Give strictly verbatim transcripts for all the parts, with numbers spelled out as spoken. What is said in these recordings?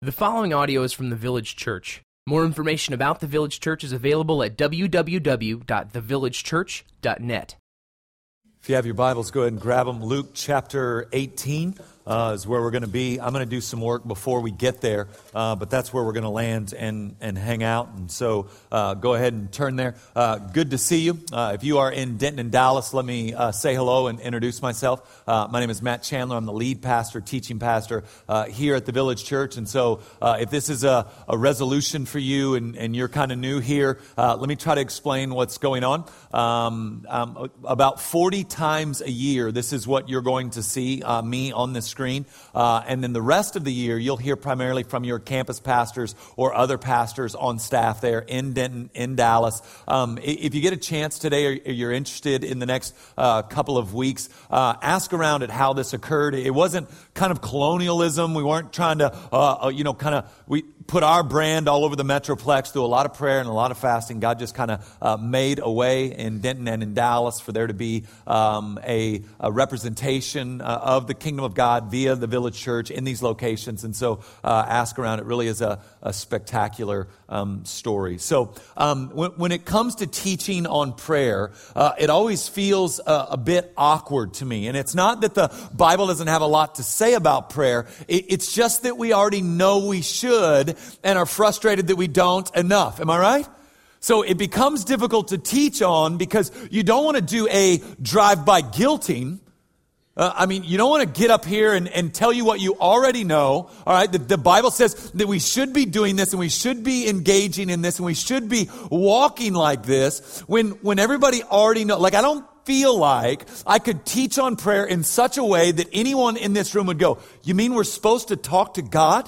The following audio is from the Village Church. More information about the Village Church is available at w w w dot the village church dot net. If you have your Bibles, go ahead and grab them. Luke chapter eighteen uh, is where we're going to be. I'm going to do some work before we get there, uh, but that's where we're going to land and, and hang out. And so uh, go ahead and turn there. Uh, good to see you. Uh, if you are in Denton and Dallas, let me uh, say hello and introduce myself. Uh, my name is Matt Chandler. I'm the lead pastor, teaching pastor uh, here at the Village Church. And so uh, if this is a, a resolution for you and, and you're kind of new here, uh, let me try to explain what's going on. Um, um, about forty times a year, this is what you're going to see uh, me on the screen. Uh, and then the rest of the year, you'll hear primarily from your campus pastors or other pastors on staff there in Denton, in Dallas. Um, if you get a chance today or you're interested in the next uh, couple of weeks, uh, ask around at how this occurred. It wasn't kind of colonialism. We weren't trying to, uh, you know, kind of, we put our brand all over the Metroplex through a lot of prayer and a lot of fasting. God just kind of uh, made a way in Denton and in Dallas for there to be um, a, a representation uh, of the kingdom of God via the Village Church in these locations. And so uh, ask around. It really is a, a spectacular um, story. So um, when, when it comes to teaching on prayer, uh, it always feels uh, a bit awkward to me. And it's not that the Bible doesn't have a lot to say about prayer. It, it's just that we already know we should and are frustrated that we don't enough. Am I right? So it becomes difficult to teach on because you don't want to do a drive-by guilting. Uh, I mean, you don't want to get up here and, and tell you what you already know. All right, the, the Bible says that we should be doing this and we should be engaging in this and we should be walking like this when, when everybody already knows. Like, I don't feel like I could teach on prayer in such a way that anyone in this room would go, you mean we're supposed to talk to God?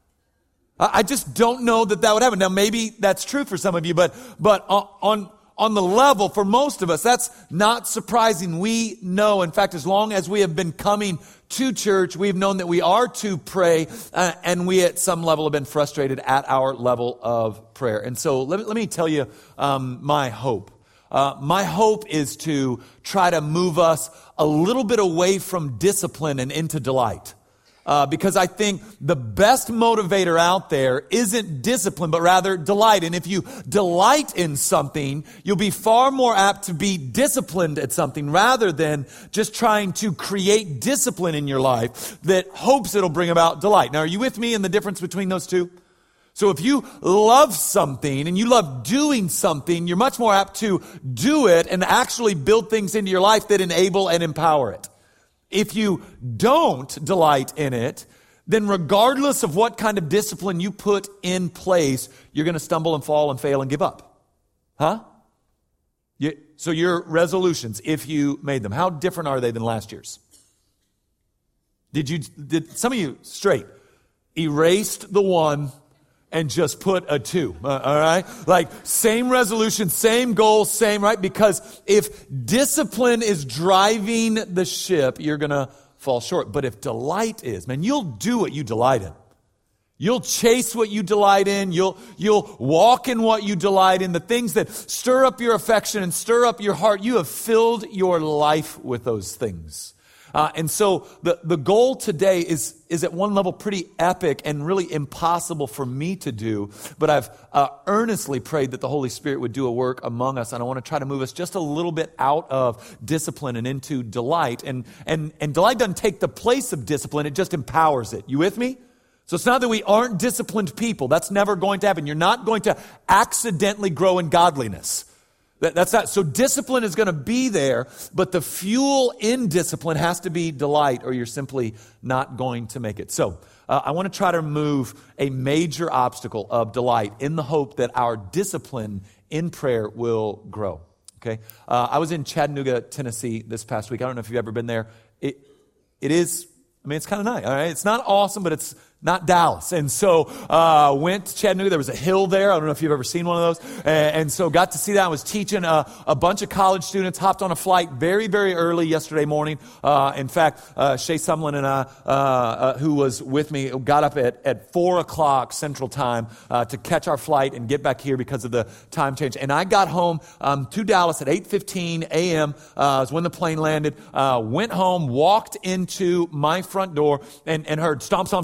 I just don't know that that would happen. Now, maybe that's true for some of you, but but on on the level, for most of us, that's not surprising. We know, in fact, as long as we have been coming to church, we've known that we are to pray, uh, and we at some level have been frustrated at our level of prayer. And so let me, let me tell you um, my hope. Uh, my hope is to try to move us a little bit away from discipline and into delight. Uh, because I think the best motivator out there isn't discipline, but rather delight. And if you delight in something, you'll be far more apt to be disciplined at something rather than just trying to create discipline in your life that hopes it'll bring about delight. Now, are you with me in the difference between those two? So if you love something and you love doing something, you're much more apt to do it and actually build things into your life that enable and empower it. If you don't delight in it, then regardless of what kind of discipline you put in place, you're going to stumble and fall and fail and give up. Huh? You, so your resolutions, if you made them, how different are they than last year's? Did you, did some of you straight erased the one and just put a two, uh, all right? Like, same resolution, same goal, same, right? Because if discipline is driving the ship, you're going to fall short. But if delight is, man, you'll do what you delight in. You'll chase what you delight in. You'll, you'll walk in what you delight in. The things that stir up your affection and stir up your heart, you have filled your life with those things. Uh, and so the, the goal today is, is at one level pretty epic and really impossible for me to do. But I've uh, earnestly prayed that the Holy Spirit would do a work among us. And I want to try to move us just a little bit out of discipline and into delight. And, and, and delight doesn't take the place of discipline. It just empowers it. You with me? So it's not that we aren't disciplined people. That's never going to happen. You're not going to accidentally grow in godliness. That, that's not, so discipline is going to be there, but the fuel in discipline has to be delight, or you're simply not going to make it. So uh, I want to try to remove a major obstacle of delight in the hope that our discipline in prayer will grow. Okay, uh, I was in Chattanooga, Tennessee this past week. I don't know if you've ever been there. It it is. I mean, it's kind of nice. All right, it's not awesome, but it's not Dallas. And so uh went to Chattanooga. There was a hill there. I don't know if you've ever seen one of those. And, and so got to see that. I was teaching a, a bunch of college students, hopped on a flight very, very early yesterday morning. Uh in fact, uh Shay Sumlin and I, uh, uh who was with me, got up at, at four o'clock Central Time uh to catch our flight and get back here because of the time change. And I got home um to Dallas at eight fifteen a.m. Uh, was when the plane landed. Uh Went home, walked into my front door and, and heard stomp, stomp, stomp, stomp, stomp,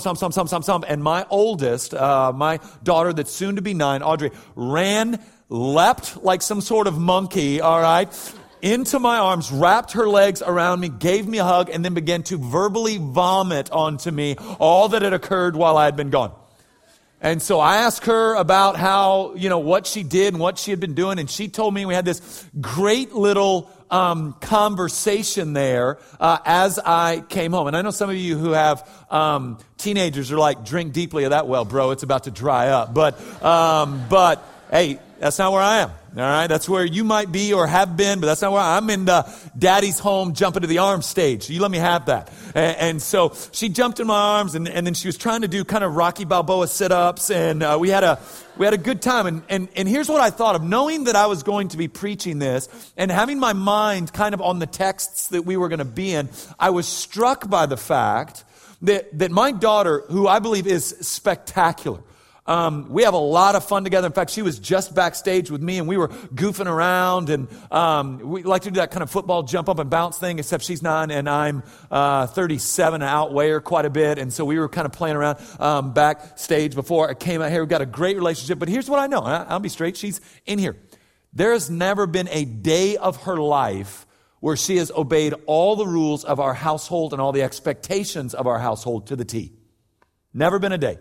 thump, thump, thump. And my oldest, uh, my daughter that's soon to be nine, Audrey, ran, leapt like some sort of monkey, all right, into my arms, wrapped her legs around me, gave me a hug, and then began to verbally vomit onto me all that had occurred while I had been gone. And so I asked her about how, you know, what she did and what she had been doing. And she told me we had this great little um, conversation there uh, as I came home. And I know some of you who have um, teenagers are like, drink deeply of that well, bro. It's about to dry up. But, um, but hey, that's not where I am. All right, that's where you might be or have been, but that's not where I, I'm in the daddy's home, jump into the arms stage. You let me have that. And, and so she jumped in my arms, and, and then she was trying to do kind of Rocky Balboa sit-ups, and uh, we had a we had a good time. And, and and here's what I thought of, knowing that I was going to be preaching this, and having my mind kind of on the texts that we were going to be in. I was struck by the fact that that my daughter, who I believe is spectacular. Um, we have a lot of fun together. In fact, she was just backstage with me, and we were goofing around, and um, we like to do that kind of football jump up and bounce thing, except she's nine and I'm uh, thirty-seven, and outweigh her quite a bit, and so we were kind of playing around um, backstage before I came out here. We've got a great relationship, but here's what I know, and I, I'll be straight, she's in here. There has never been a day of her life where she has obeyed all the rules of our household and all the expectations of our household to the T. Never been a day.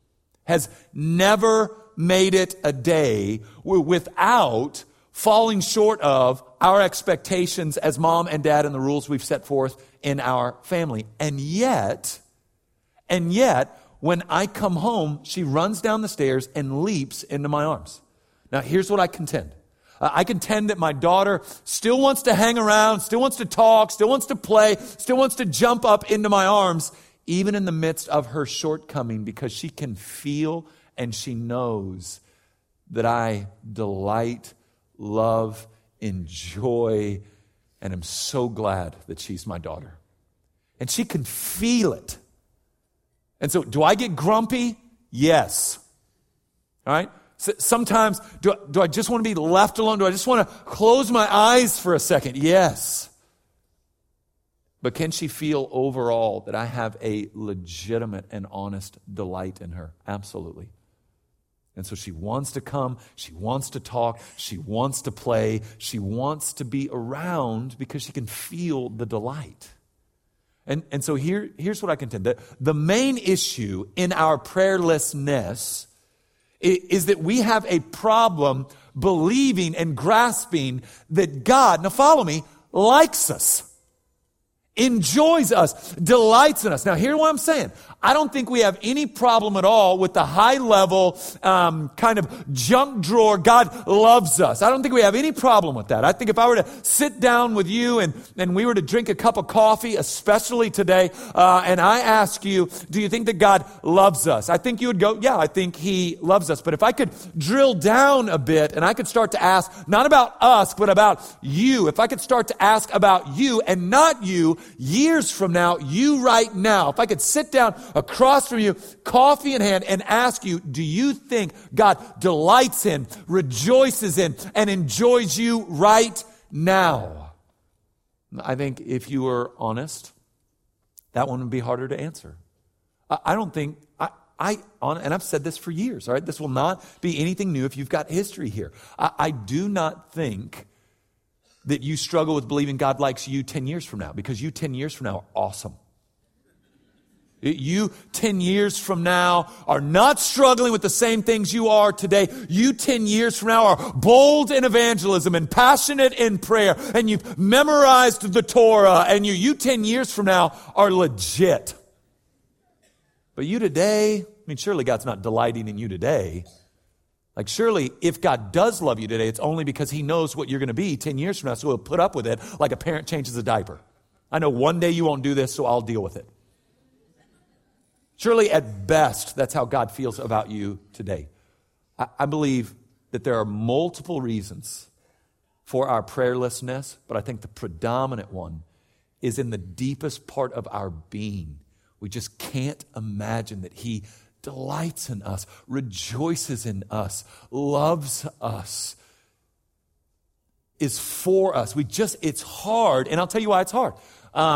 Has never made it a day without falling short of our expectations as mom and dad and the rules we've set forth in our family. And yet, and yet, when I come home, she runs down the stairs and leaps into my arms. Now, here's what I contend. Uh, I contend that my daughter still wants to hang around, still wants to talk, still wants to play, still wants to jump up into my arms, even in the midst of her shortcoming, because she can feel and she knows that I delight, love, enjoy, and am so glad that she's my daughter. And she can feel it. And so, do I get grumpy? Yes. All right? So sometimes, do, do I just want to be left alone? Do I just want to close my eyes for a second? Yes. But can she feel overall that I have a legitimate and honest delight in her? Absolutely. And so she wants to come, she wants to talk, she wants to play, she wants to be around because she can feel the delight. And, and so here, here's what I contend. The, the main issue in our prayerlessness is, is that we have a problem believing and grasping that God, now follow me, likes us. Enjoys us, delights in us. Now, here's what I'm saying. I don't think we have any problem at all with the high level um, kind of junk drawer, God loves us. I don't think we have any problem with that. I think if I were to sit down with you and, and we were to drink a cup of coffee, especially today, uh, and I ask you, do you think that God loves us? I think you would go, yeah, I think He loves us. But if I could drill down a bit and I could start to ask, not about us, but about you, if I could start to ask about you and not you, years from now, you right now, if I could sit down across from you, coffee in hand, and ask you, do you think God delights in, rejoices in, and enjoys you right now? I think if you were honest, that one would be harder to answer. I don't think, I, I and I've said this for years, all right? This will not be anything new if you've got history here. I, I do not think that you struggle with believing God likes you ten years from now, because you ten years from now are awesome. You ten years from now are not struggling with the same things you are today. You ten years from now are bold in evangelism and passionate in prayer, and you've memorized the Torah, and you, you ten years from now are legit. But you today, I mean, surely God's not delighting in you today. Like, surely if God does love you today, it's only because He knows what you're going to be ten years from now, so He'll put up with it like a parent changes a diaper. I know one day you won't do this, so I'll deal with it. Surely at best, that's how God feels about you today. I, I believe that there are multiple reasons for our prayerlessness, but I think the predominant one is in the deepest part of our being. We just can't imagine that He delights in us, rejoices in us, loves us, is for us. We just, it's hard, and I'll tell you why it's hard. Um,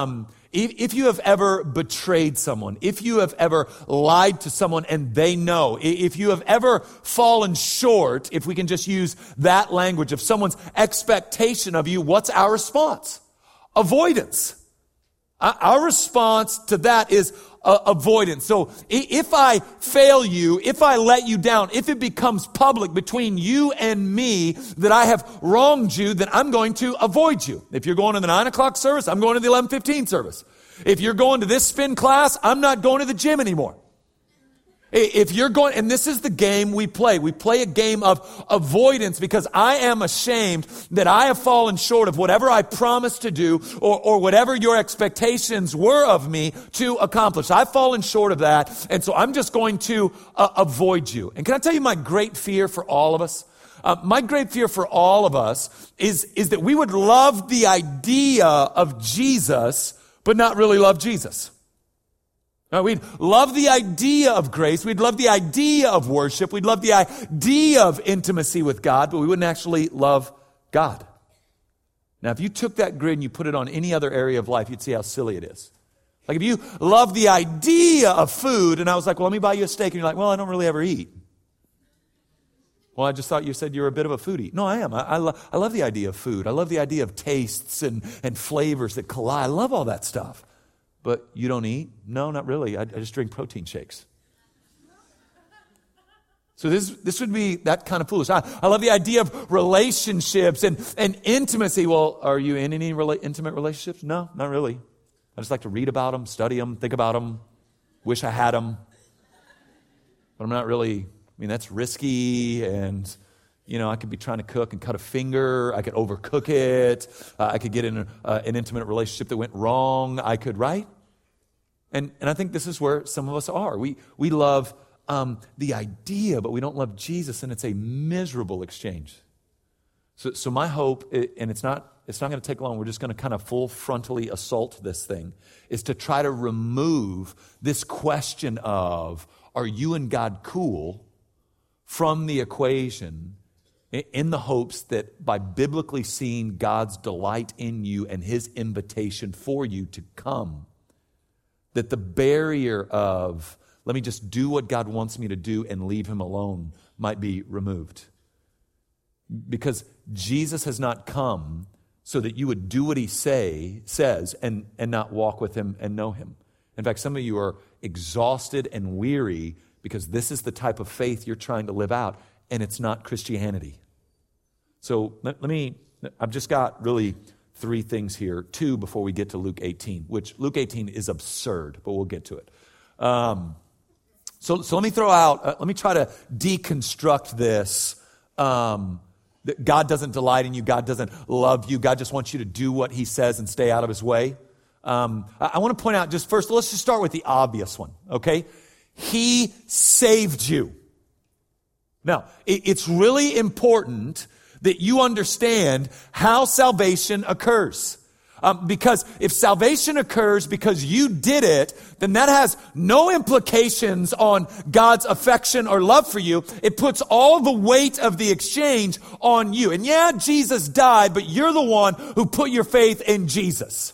if, if you have ever betrayed someone, if you have ever lied to someone and they know, if you have ever fallen short, if we can just use that language of someone's expectation of you, what's our response? Avoidance. Our response to that is uh, avoidance. So if I fail you, if I let you down, if it becomes public between you and me that I have wronged you, then I'm going to avoid you. If you're going to the nine o'clock service, I'm going to the eleven fifteen service. If you're going to this spin class, I'm not going to the gym anymore. If you're going, and this is the game we play. We play a game of avoidance because I am ashamed that I have fallen short of whatever I promised to do or, or whatever your expectations were of me to accomplish. I've fallen short of that, and so I'm just going to uh, avoid you. And can I tell you my great fear for all of us? Uh, my great fear for all of us is, is that we would love the idea of Jesus, but not really love Jesus. Now, we'd love the idea of grace. We'd love the idea of worship. We'd love the idea of intimacy with God, but we wouldn't actually love God. Now, if you took that grid and you put it on any other area of life, you'd see how silly it is. Like if you love the idea of food, and I was like, well, let me buy you a steak, and you're like, well, I don't really ever eat. Well, I just thought you said you were a bit of a foodie. No, I am. I, I, lo- I love the idea of food. I love the idea of tastes and, and flavors that collide. I love all that stuff. But you don't eat? No, not really. I, I just drink protein shakes. So this this would be that kind of foolish. I, I love the idea of relationships and, and intimacy. Well, are you in any rela- intimate relationships? No, not really. I just like to read about them, study them, think about them, wish I had them. But I'm not really, I mean, that's risky, and you know, I could be trying to cook and cut a finger. I could overcook it. Uh, I could get in a, uh, an intimate relationship that went wrong. I could, right? And and I think this is where some of us are. We we love um, the idea, but we don't love Jesus, and it's a miserable exchange. So so my hope, and it's not it's not going to take long. We're just going to kind of full frontally assault this thing, is to try to remove this question of, are you and God cool, from the equation, in the hopes that by biblically seeing God's delight in you and His invitation for you to come, that the barrier of, let me just do what God wants me to do and leave Him alone, might be removed. Because Jesus has not come so that you would do what He say says and, and not walk with Him and know Him. In fact, some of you are exhausted and weary because this is the type of faith you're trying to live out, and it's not Christianity. So let, let me, I've just got really three things here, two before we get to Luke eighteen, which Luke eighteen is absurd, but we'll get to it. Um, so, so let me throw out, uh, let me try to deconstruct this. Um, that God doesn't delight in you, God doesn't love you, God just wants you to do what He says and stay out of His way. Um, I, I want to point out just first, let's just start with the obvious one, okay? He saved you. Now, it, it's really important that you understand how salvation occurs. Um, because if salvation occurs because you did it, then that has no implications on God's affection or love for you. It puts all the weight of the exchange on you. And yeah, Jesus died, but you're the one who put your faith in Jesus.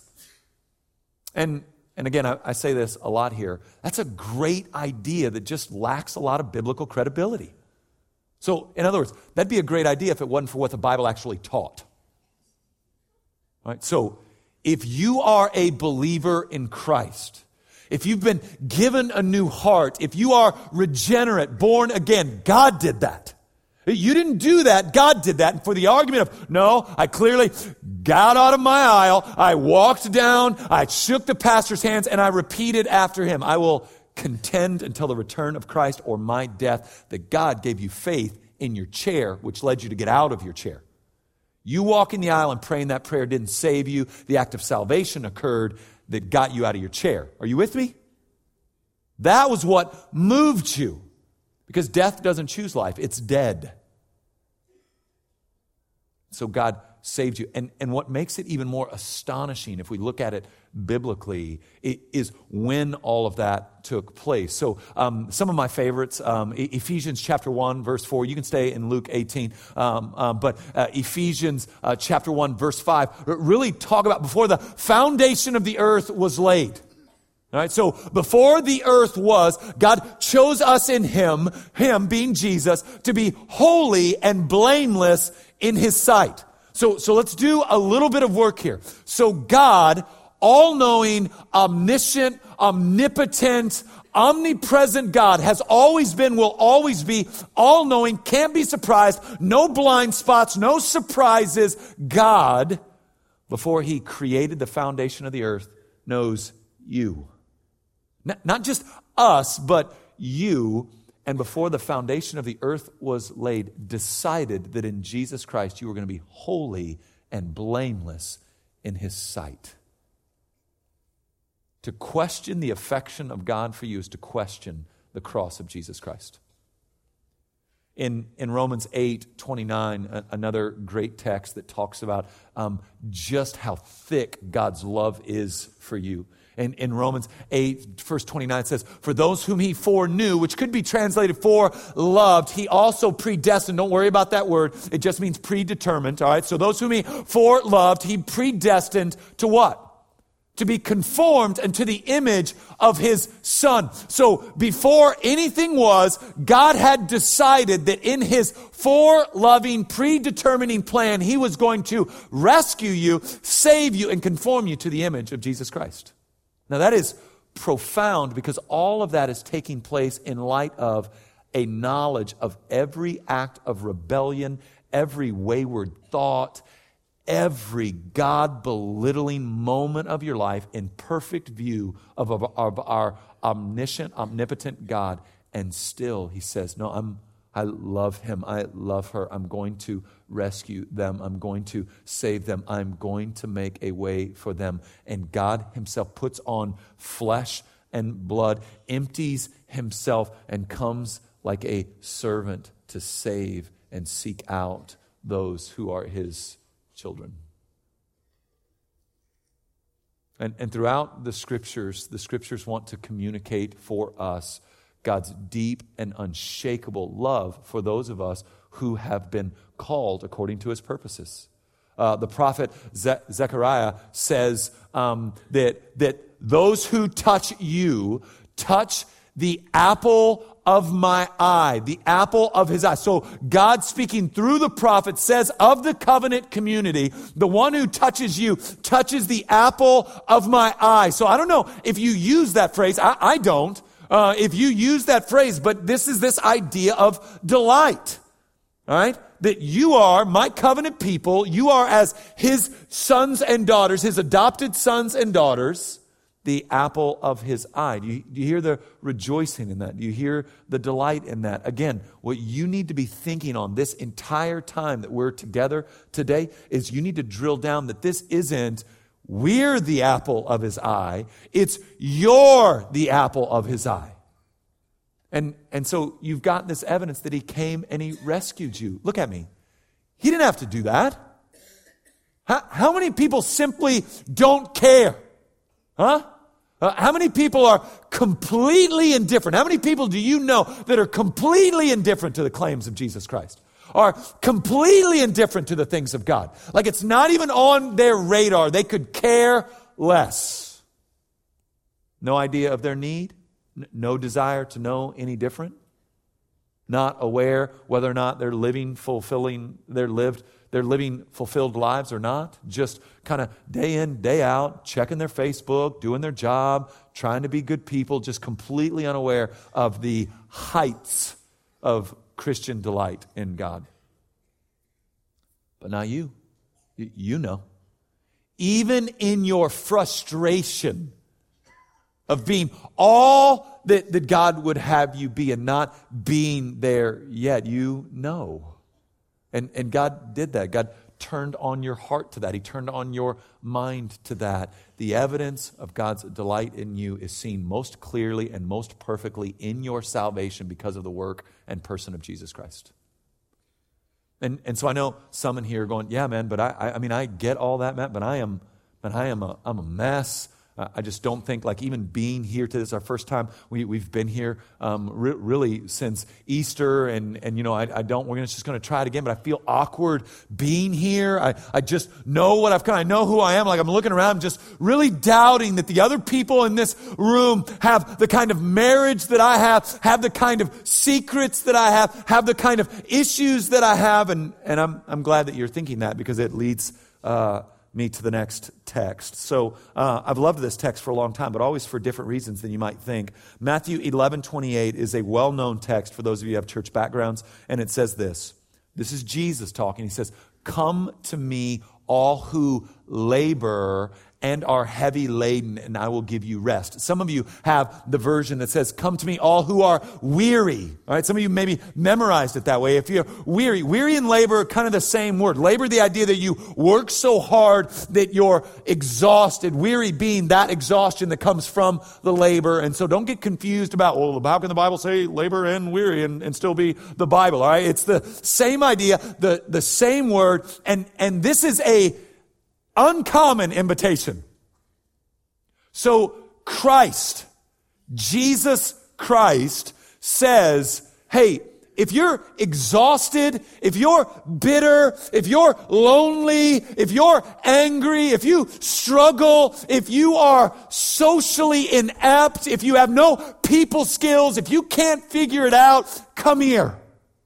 And And again, I, I say this a lot here. That's a great idea that just lacks a lot of biblical credibility. So, in other words, that'd be a great idea if it wasn't for what the Bible actually taught. All right? So, if you are a believer in Christ, if you've been given a new heart, if you are regenerate, born again, God did that. You didn't do that. God did that. And for the argument of, no, I clearly got out of my aisle, I walked down, I shook the pastor's hands, and I repeated after him, I will contend until the return of Christ or my death, that God gave you faith in your chair, which led you to get out of your chair. You walking the aisle and praying that prayer didn't save you. The act of salvation occurred that got you out of your chair. Are you with me? That was what moved you. Because death doesn't choose life. It's dead. So God saved you. And, and what makes it even more astonishing, if we look at it biblically is when all of that took place. So um, some of my favorites, um, Ephesians chapter one, verse four. You can stay in Luke eighteen. Um, uh, but uh, Ephesians uh, chapter one, verse five, really talk about before the foundation of the earth was laid. All right, so before the earth was, God chose us in Him, Him being Jesus, to be holy and blameless in His sight. So, so let's do a little bit of work here. So God, all-knowing, omniscient, omnipotent, omnipresent God, has always been, will always be, all-knowing, can't be surprised, no blind spots, no surprises. God, before He created the foundation of the earth, knows you. Not just us, but you. And before the foundation of the earth was laid, decided that in Jesus Christ you were going to be holy and blameless in His sight. To question the affection of God for you is to question the cross of Jesus Christ. In, in Romans eight twenty-nine, another great text that talks about um, just how thick God's love is for you. In, in Romans eight, verse twenty-nine, it says, for those whom He foreknew, which could be translated for loved, He also predestined. Don't worry about that word. It just means predetermined. All right. So those whom He foreloved, He predestined to what? To be conformed unto the image of His Son. So before anything was, God had decided that in His foreloving, predetermining plan, He was going to rescue you, save you, and conform you to the image of Jesus Christ. Now that is profound because all of that is taking place in light of a knowledge of every act of rebellion, every wayward thought, every God-belittling moment of your life in perfect view of, of, of our omniscient, omnipotent God. And still He says, no, I'm, I love him. I love her. I'm going to rescue them. I'm going to save them. I'm going to make a way for them. And God Himself puts on flesh and blood, empties Himself, and comes like a servant to save and seek out those who are His children. And, and throughout the Scriptures, the Scriptures want to communicate for us God's deep and unshakable love for those of us who have been called according to His purposes. Uh, the prophet Ze- Zechariah says um, that, that those who touch you touch the apple of my eye, the apple of His eye. So God, speaking through the prophet, says of the covenant community, the one who touches you touches the apple of my eye. So I don't know if you use that phrase. I, I don't. Uh, if you use that phrase, but this is this idea of delight, all right? That you are my covenant people. You are as His sons and daughters, His adopted sons and daughters, the apple of His eye. Do you, do you hear the rejoicing in that? Do you hear the delight in that? Again, what you need to be thinking on this entire time that we're together today is you need to drill down that this isn't we're the apple of His eye. It's you're the apple of His eye. And, and so you've got this evidence that He came and He rescued you. Look at me. He didn't have to do that. How, how many people simply don't care? Huh? Uh, how many people are completely indifferent? How many people do you know that are completely indifferent to the claims of Jesus Christ? Are completely indifferent to the things of God. Like it's not even on their radar. They could care less. No idea of their need. N- no desire to know any different. Not aware whether or not they're living fulfilling, they're lived, they're living fulfilled lives or not. Just kind of day in, day out, checking their Facebook, doing their job, trying to be good people, just completely unaware of the heights of Christian delight in God. But not you. You know. Even in your frustration of being all that, that God would have you be and not being there yet, you know. And, and God did that. God turned on your heart to that. He turned on your mind to that. The evidence of God's delight in you is seen most clearly and most perfectly in your salvation because of the work and person of Jesus Christ. And and so I know some in here are going, yeah, man, but I I mean I get all that, Matt, but I am but I am a I'm a mess. Uh, I just don't think, like, even being here to this, our first time, we, we've been here um, re- really since Easter, and, and you know, I, I don't, we're gonna, just going to try it again, but I feel awkward being here. I, I just know what I've kind of, I know who I am. Like, I'm looking around, just really doubting that the other people in this room have the kind of marriage that I have, have the kind of secrets that I have, have the kind of issues that I have, and, and I'm, I'm glad that you're thinking that, because it leads uh, me to the next text. So uh, I've loved this text for a long time, but always for different reasons than you might think. Matthew eleven twenty-eight is a well-known text for those of you who have church backgrounds, and it says this. This is Jesus talking. He says, "Come to me, all who labor and are heavy laden, and I will give you rest." Some of you have the version that says, "Come to me, all who are weary." All right, some of you maybe memorized it that way. If you're weary, weary and labor are kind of the same word. Labor, the idea that you work so hard that you're exhausted. Weary being that exhaustion that comes from the labor. And so don't get confused about, well, how can the Bible say labor and weary and, and still be the Bible? All right, it's the same idea, the, the same word. And, and this is a uncommon invitation. So Christ, Jesus Christ says, hey, if you're exhausted, if you're bitter, if you're lonely, if you're angry, if you struggle, if you are socially inept, if you have no people skills, if you can't figure it out, come here.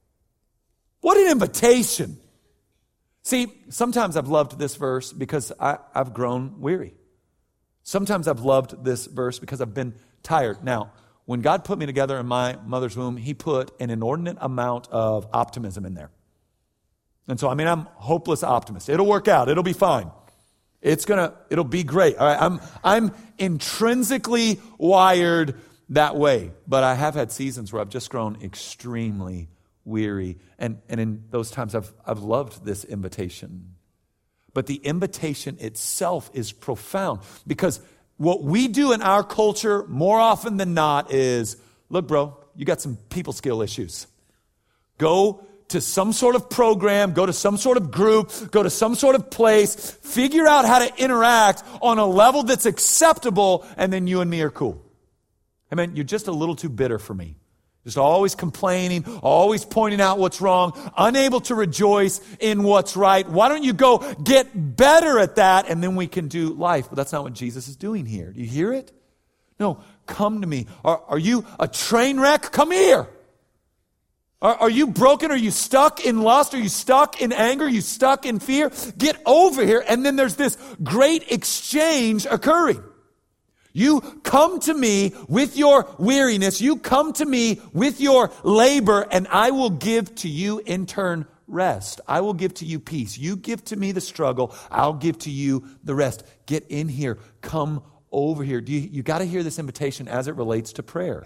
What an invitation. See, sometimes I've loved this verse because I, I've grown weary. Sometimes I've loved this verse because I've been tired. Now, when God put me together in my mother's womb, He put an inordinate amount of optimism in there. And so, I mean, I'm a hopeless optimist. It'll work out. It'll be fine. It's gonna, it'll be great. All right, I'm, I'm intrinsically wired that way. But I have had seasons where I've just grown extremely weary. And, and in those times, I've, I've loved this invitation. But the invitation itself is profound, because what we do in our culture more often than not is, look, bro, you got some people skill issues. Go to some sort of program, go to some sort of group, go to some sort of place, figure out how to interact on a level that's acceptable, and then you and me are cool. I mean, you're just a little too bitter for me. Just always complaining, always pointing out what's wrong, unable to rejoice in what's right. Why don't you go get better at that, and then we can do life? But that's not what Jesus is doing here. Do you hear it? No, come to me. Are, are you a train wreck? Come here. Are, are you broken? Are you stuck in lust? Are you stuck in anger? Are you stuck in fear? Get over here. And then there's this great exchange occurring. You come to me with your weariness. You come to me with your labor, and I will give to you in turn rest. I will give to you peace. You give to me the struggle. I'll give to you the rest. Get in here. Come over here. Do you, you got to hear this invitation as it relates to prayer.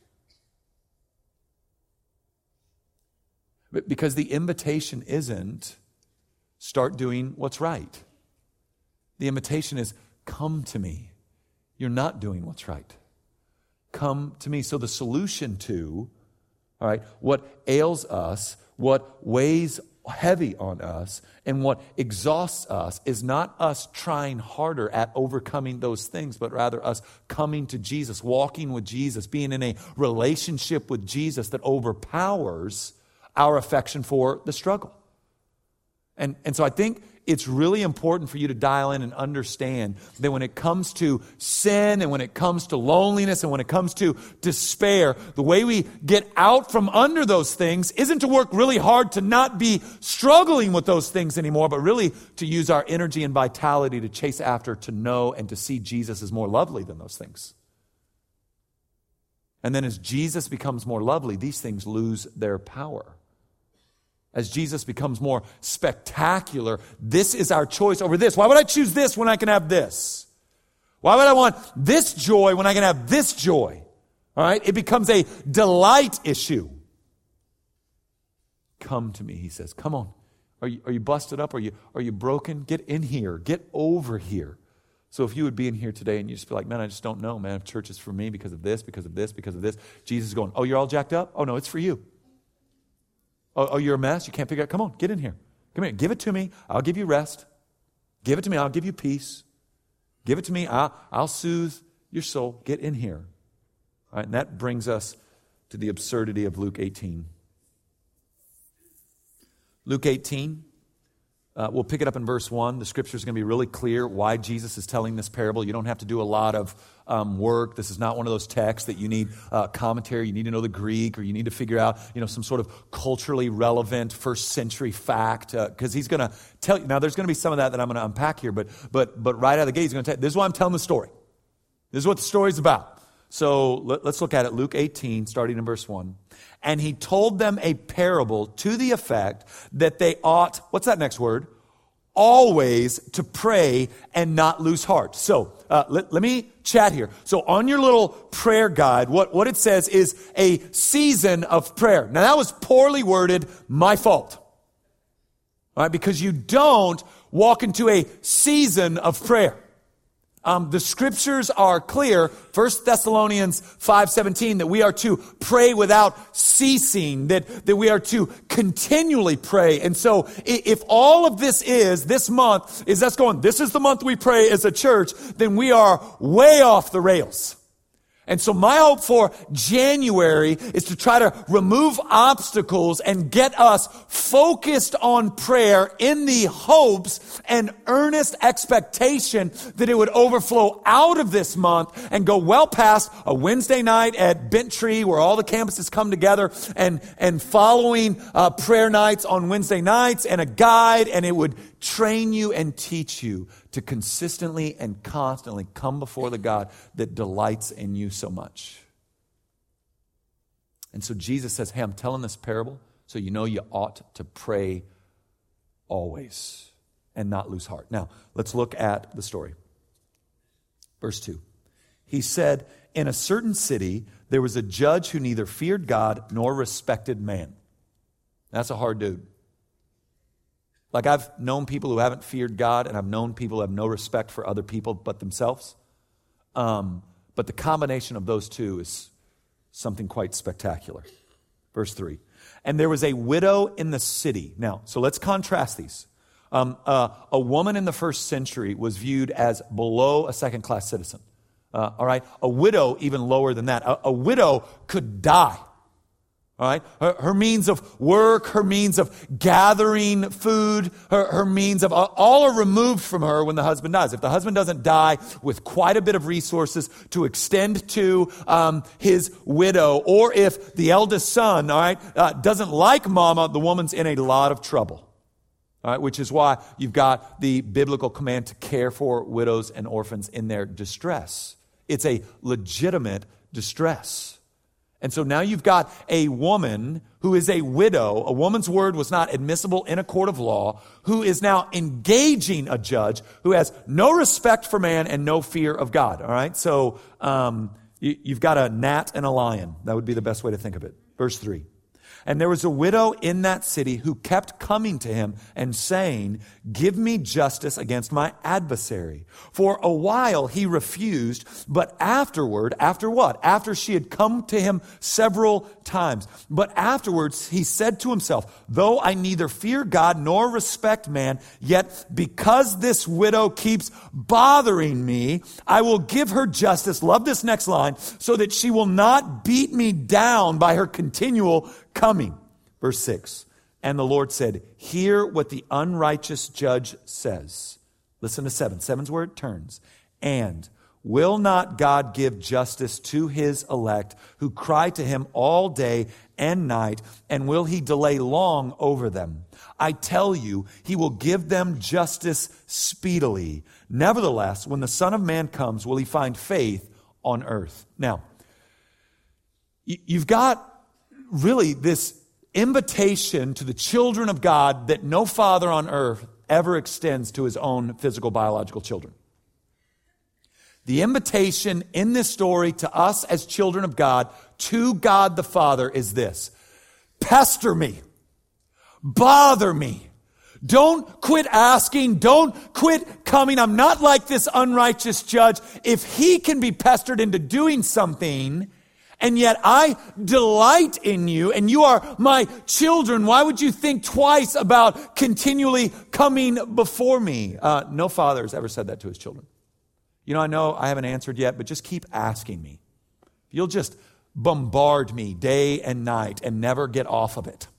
Because the invitation isn't start doing what's right. The invitation is come to me. You're not doing what's right. Come to me. So the solution to, all right, what ails us, what weighs heavy on us, and what exhausts us is not us trying harder at overcoming those things, but rather us coming to Jesus, walking with Jesus, being in a relationship with Jesus that overpowers our affection for the struggle. And, and so I think it's really important for you to dial in and understand that when it comes to sin and when it comes to loneliness and when it comes to despair, the way we get out from under those things isn't to work really hard to not be struggling with those things anymore, but really to use our energy and vitality to chase after, to know, and to see Jesus as more lovely than those things. And then as Jesus becomes more lovely, these things lose their power. As Jesus becomes more spectacular, this is our choice over this. Why would I choose this when I can have this? Why would I want this joy when I can have this joy? All right? It becomes a delight issue. Come to me, he says. Come on. Are you, are you busted up? Are you, are you broken? Get in here. Get over here. So if you would be in here today and you just feel like, man, I just don't know, man, if church is for me because of this, because of this, because of this. Jesus is going, oh, you're all jacked up? Oh, no, it's for you. Oh, oh, you're a mess? You can't figure out? Come on, get in here. Come here. Give it to me. I'll give you rest. Give it to me. I'll give you peace. Give it to me. I'll, I'll soothe your soul. Get in here. All right, and that brings us to the absurdity of Luke eighteen. Luke eighteen, uh, we'll pick it up in verse one. The scripture is going to be really clear why Jesus is telling this parable. You don't have to do a lot of um, work. This is not one of those texts that you need uh, commentary. You need to know the Greek, or you need to figure out, you know, some sort of culturally relevant first century fact, because uh, he's going to tell you. Now, there's going to be some of that that I'm going to unpack here, but but but right out of the gate, he's going to tell you, this is why I'm telling the story. This is what the story's about. So let, let's look at it. Luke eighteen, starting in verse one. And he told them a parable to the effect that they ought, what's that next word? Always to pray and not lose heart. So uh, let, let me chat here. So on your little prayer guide, what, what it says is a season of prayer. Now that was poorly worded, my fault. All right, because you don't walk into a season of prayer. Um, the scriptures are clear, First Thessalonians five seventeen, that we are to pray without ceasing, that, that we are to continually pray. And so if all of this is, this month, is us going, this is the month we pray as a church, then we are way off the rails. And so my hope for January is to try to remove obstacles and get us focused on prayer in the hopes and earnest expectation that it would overflow out of this month and go well past a Wednesday night at Bent Tree where all the campuses come together and, and following uh, prayer nights on Wednesday nights and a guide, and it would train you and teach you to consistently and constantly come before the God that delights in you so much. And so Jesus says, hey, I'm telling this parable so you know you ought to pray always and not lose heart. Now, let's look at the story. Verse two. He said, in a certain city, there was a judge who neither feared God nor respected man. That's a hard dude. Like, I've known people who haven't feared God, and I've known people who have no respect for other people but themselves. Um, but the combination of those two is something quite spectacular. Verse three. And there was a widow in the city. Now, so let's contrast these. Um, uh, a woman in the first century was viewed as below a second-class citizen. Uh, all right? A widow, even lower than that. A, a widow could die. All right, her, her means of work, her means of gathering food, her, her means of all are removed from her when the husband dies. If the husband doesn't die with quite a bit of resources to extend to um, his widow, or if the eldest son, all right, uh, doesn't like mama, the woman's in a lot of trouble. All right, which is why you've got the biblical command to care for widows and orphans in their distress. It's a legitimate distress. And so now you've got a woman who is a widow. A woman's word was not admissible in a court of law, who is now engaging a judge who has no respect for man and no fear of God. All right, so um, you, you've got a gnat and a lion. That would be the best way to think of it. Verse three. And there was a widow in that city who kept coming to him and saying, give me justice against my adversary. For a while he refused, but afterward, after what? After she had come to him several times. But afterwards he said to himself, though I neither fear God nor respect man, yet because this widow keeps bothering me, I will give her justice. Love this next line, so that she will not beat me down by her continual coming. Verse six. And the Lord said, hear what the unrighteous judge says. Listen to seven. Seven's where it turns. And will not God give justice to his elect who cry to him all day and night? And will he delay long over them? I tell you, he will give them justice speedily. Nevertheless, when the Son of Man comes, will he find faith on earth? Now, you've got really this invitation to the children of God that no father on earth ever extends to his own physical biological children. The invitation in this story to us as children of God, to God the Father, is this: pester me, bother me. Don't quit asking. Don't quit coming. I'm not like this unrighteous judge. If he can be pestered into doing something, and yet I delight in you, and you are my children, why would you think twice about continually coming before me? Uh, no father has ever said that to his children. You know, I know I haven't answered yet, but just keep asking me. If you'll just bombard me day and night and never get off of it.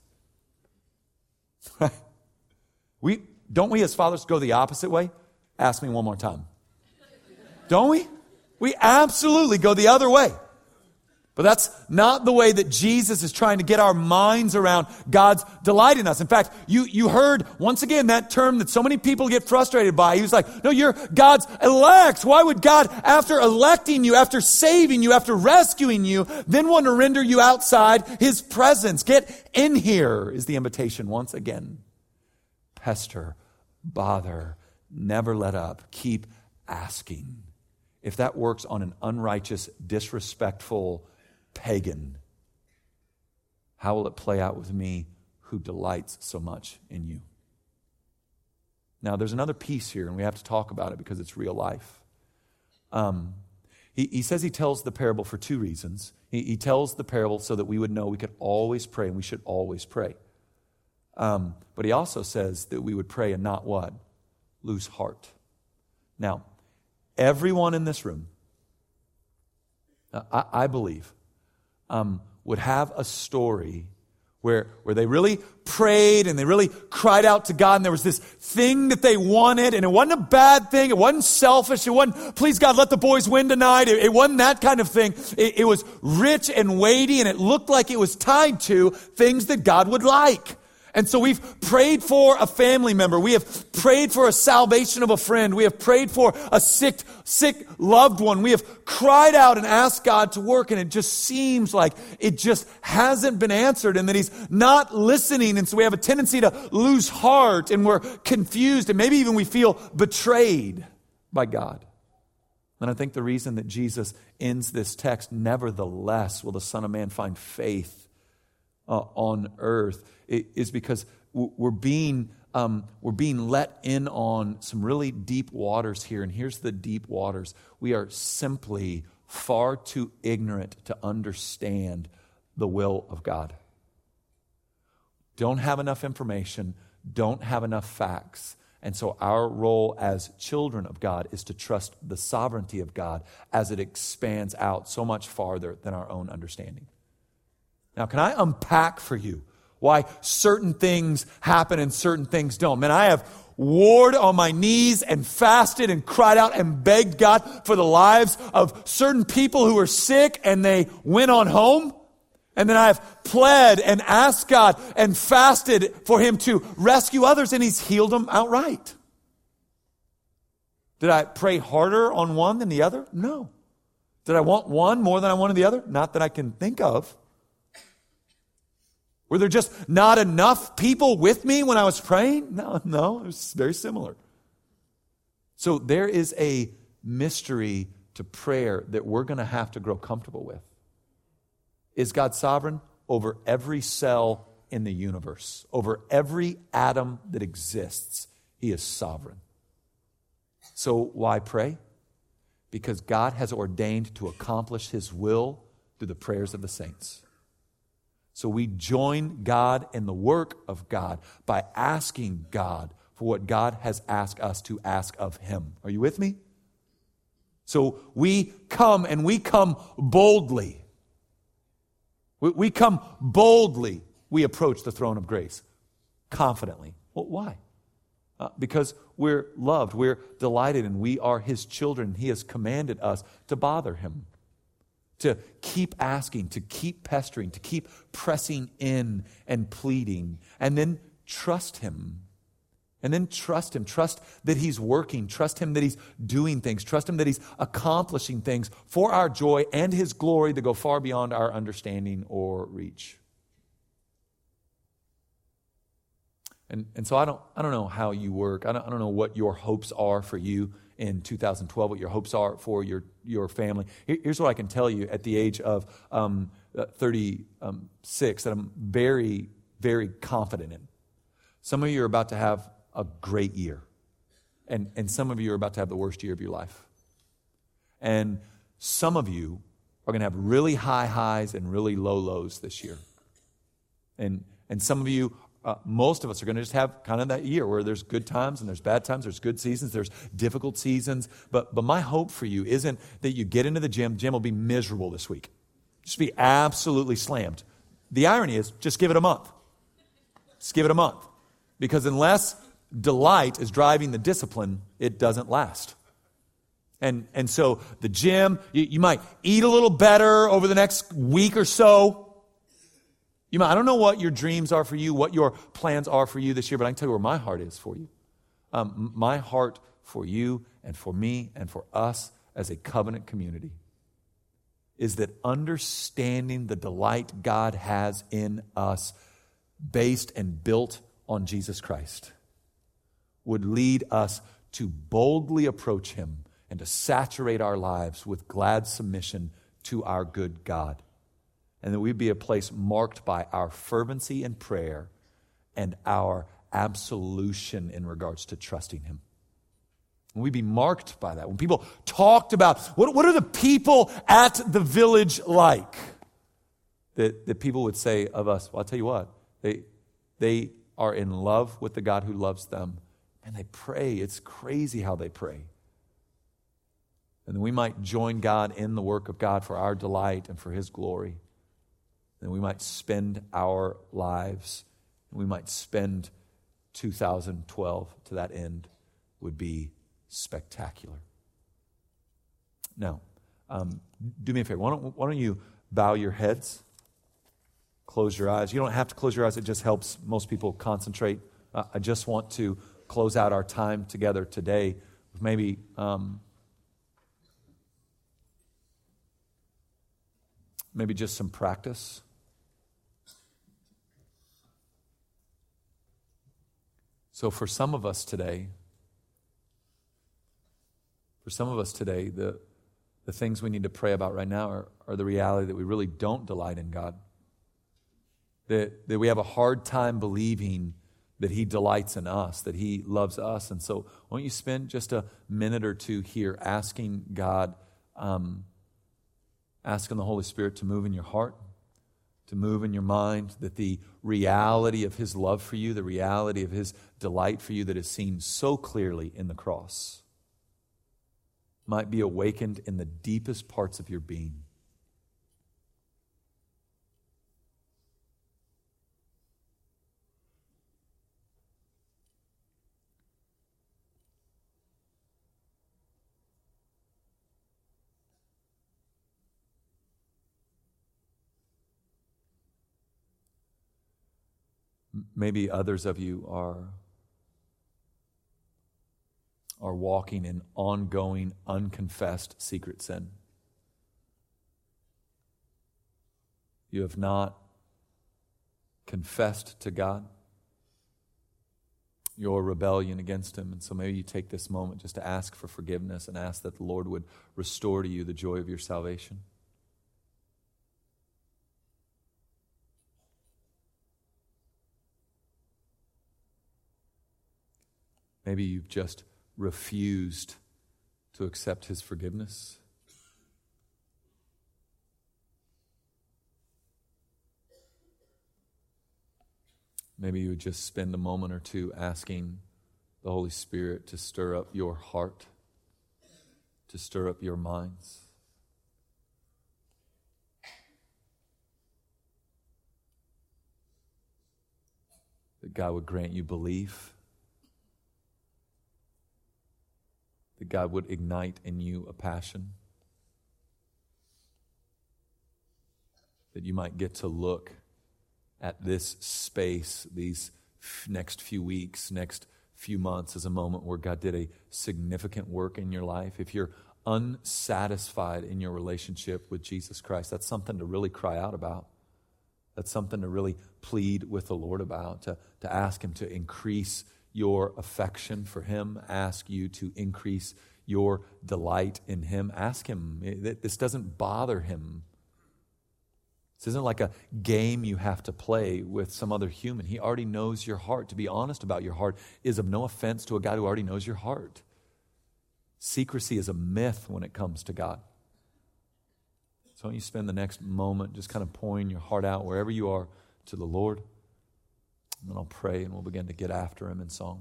we don't we as fathers go the opposite way? Ask me one more time. Don't we? We absolutely go the other way. But that's not the way that Jesus is trying to get our minds around God's delight in us. In fact, you, you heard once again that term that so many people get frustrated by. He was like, no, you're God's elect. Why would God, after electing you, after saving you, after rescuing you, then want to render you outside His presence? Get in here is the invitation once again. Pester, bother, never let up. Keep asking. If that works on an unrighteous, disrespectful pagan, how will it play out with me who delights so much in you? Now, there's another piece here, and we have to talk about it because it's real life. Um, he, he says he tells the parable for two reasons. He, he tells the parable so that we would know we could always pray, and we should always pray. Um, but he also says that we would pray and not what? Lose heart. Now, everyone in this room, I, I believe, um, would have a story where, where they really prayed and they really cried out to God, and there was this thing that they wanted, and it wasn't a bad thing. It wasn't selfish. It wasn't, please God, let the boys win tonight. It, it wasn't that kind of thing. It, it was rich and weighty, and it looked like it was tied to things that God would like. And so we've prayed for a family member. We have prayed for a salvation of a friend. We have prayed for a sick, sick loved one. We have cried out and asked God to work, and it just seems like it just hasn't been answered and that He's not listening. And so we have a tendency to lose heart, and we're confused, and maybe even we feel betrayed by God. And I think the reason that Jesus ends this text, nevertheless will the Son of Man find faith uh, on earth, is because we're being um, we're being let in on some really deep waters here. And here's the deep waters. We are simply far too ignorant to understand the will of God. Don't have enough information, don't have enough facts. And so our role as children of God is to trust the sovereignty of God as it expands out so much farther than our own understanding. Now, can I unpack for you why certain things happen and certain things don't? Man, I have warred on my knees and fasted and cried out and begged God for the lives of certain people who were sick and they went on home. And then I have pled and asked God and fasted for Him to rescue others, and He's healed them outright. Did I pray harder on one than the other? No. Did I want one more than I wanted the other? Not that I can think of. Were there just not enough people with me when I was praying? No, no, it was very similar. So there is a mystery to prayer that we're going to have to grow comfortable with. Is God sovereign over every cell in the universe? Over every atom that exists, He is sovereign. So why pray? Because God has ordained to accomplish His will through the prayers of the saints. So we join God in the work of God by asking God for what God has asked us to ask of Him. Are you with me? So we come and we come boldly. We come boldly. We approach the throne of grace confidently. Well, why? Uh, because we're loved, we're delighted, and we are His children. He has commanded us to bother Him, to keep asking, to keep pestering, to keep pressing in and pleading, and then trust Him. And then trust Him. Trust that He's working. Trust Him that He's doing things. Trust Him that He's accomplishing things for our joy and His glory that go far beyond our understanding or reach. And, and so I don't, I don't know how you work. I don't, I don't know what your hopes are for you in two thousand twelve, what your hopes are for your, your family. Here, here's what I can tell you at the age of um, thirty-six that I'm very, very confident in. Some of you are about to have a great year. And, and some of you are about to have the worst year of your life. And some of you are going to have really high highs and really low lows this year. And, and some of you Uh, most of us are going to just have kind of that year where there's good times and there's bad times, there's good seasons, there's difficult seasons. But but my hope for you isn't that you get into the gym, gym will be miserable this week. Just be absolutely slammed. The irony is, just give it a month. Just give it a month. Because unless delight is driving the discipline, it doesn't last. And and so the gym, you, you might eat a little better over the next week or so. You might, I don't know what your dreams are for you, what your plans are for you this year, but I can tell you where my heart is for you. Um, my heart for you and for me and for us as a covenant community is that understanding the delight God has in us based and built on Jesus Christ would lead us to boldly approach Him and to saturate our lives with glad submission to our good God. And that we'd be a place marked by our fervency in prayer and our absolution in regards to trusting Him. And we'd be marked by that. When people talked about, what, what are the people at the village like? That, that people would say of us, well, I'll tell you what, they, they are in love with the God who loves them. And they pray. It's crazy how they pray. And then we might join God in the work of God for our delight and for His glory. And we might spend our lives, we might spend two thousand twelve to that end, would be spectacular. Now, um, do me a favor. Why don't, why don't you bow your heads, close your eyes. You don't have to close your eyes. It just helps most people concentrate. Uh, I just want to close out our time together today with maybe um, maybe just some practice. So for some of us today, for some of us today, the, the things we need to pray about right now are, are the reality that we really don't delight in God. That, that we have a hard time believing that He delights in us, that He loves us. And so why don't you spend just a minute or two here asking God, um, asking the Holy Spirit to move in your heart, to move in your mind, that the reality of His love for you, the reality of His delight for you that is seen so clearly in the cross, might be awakened in the deepest parts of your being. Maybe others of you are, are walking in ongoing, unconfessed secret sin. You have not confessed to God your rebellion against Him. And so maybe you take this moment just to ask for forgiveness and ask that the Lord would restore to you the joy of your salvation. Maybe you've just refused to accept His forgiveness. Maybe you would just spend a moment or two asking the Holy Spirit to stir up your heart, to stir up your minds. That God would grant you belief. That God would ignite in you a passion. That you might get to look at this space, these f- next few weeks, next few months as a moment where God did a significant work in your life. If you're unsatisfied in your relationship with Jesus Christ, that's something to really cry out about. That's something to really plead with the Lord about, to, to ask Him to increase your affection for Him, ask you to increase your delight in Him. Ask Him. This doesn't bother Him. This isn't like a game you have to play with some other human. He already knows your heart. To be honest about your heart is of no offense to a God who already knows your heart. Secrecy is a myth when it comes to God. So why don't you spend the next moment just kind of pouring your heart out wherever you are to the Lord. And then I'll pray and we'll begin to get after him in song.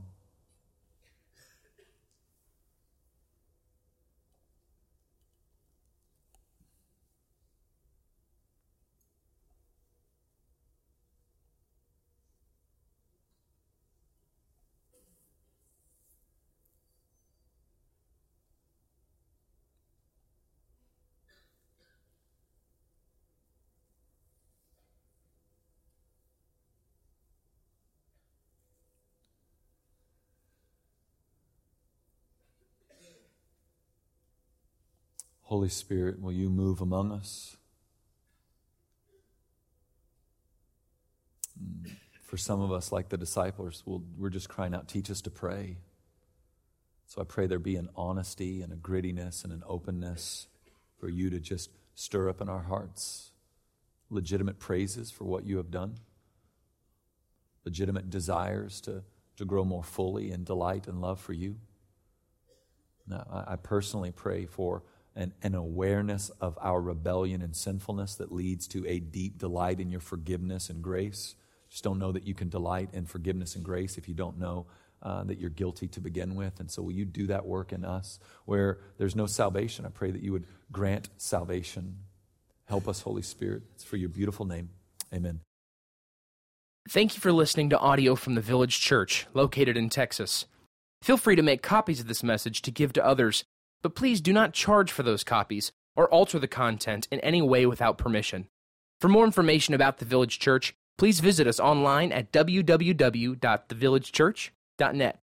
Holy Spirit, will you move among us? For some of us, like the disciples, we'll, we're just crying out, teach us to pray. So I pray there be an honesty and a grittiness and an openness for you to just stir up in our hearts legitimate praises for what you have done, legitimate desires to, to grow more fully in delight and love for you. Now, I, I personally pray for An, an awareness of our rebellion and sinfulness that leads to a deep delight in your forgiveness and grace. Just don't know that you can delight in forgiveness and grace if you don't know uh, that you're guilty to begin with. And so will you do that work in us where there's no salvation? I pray that you would grant salvation. Help us, Holy Spirit. It's for your beautiful name. Amen. Thank you for listening to audio from the Village Church, located in Texas. Feel free to make copies of this message to give to others, but please do not charge for those copies or alter the content in any way without permission. For more information about the Village Church, please visit us online at w w w dot the village church dot net.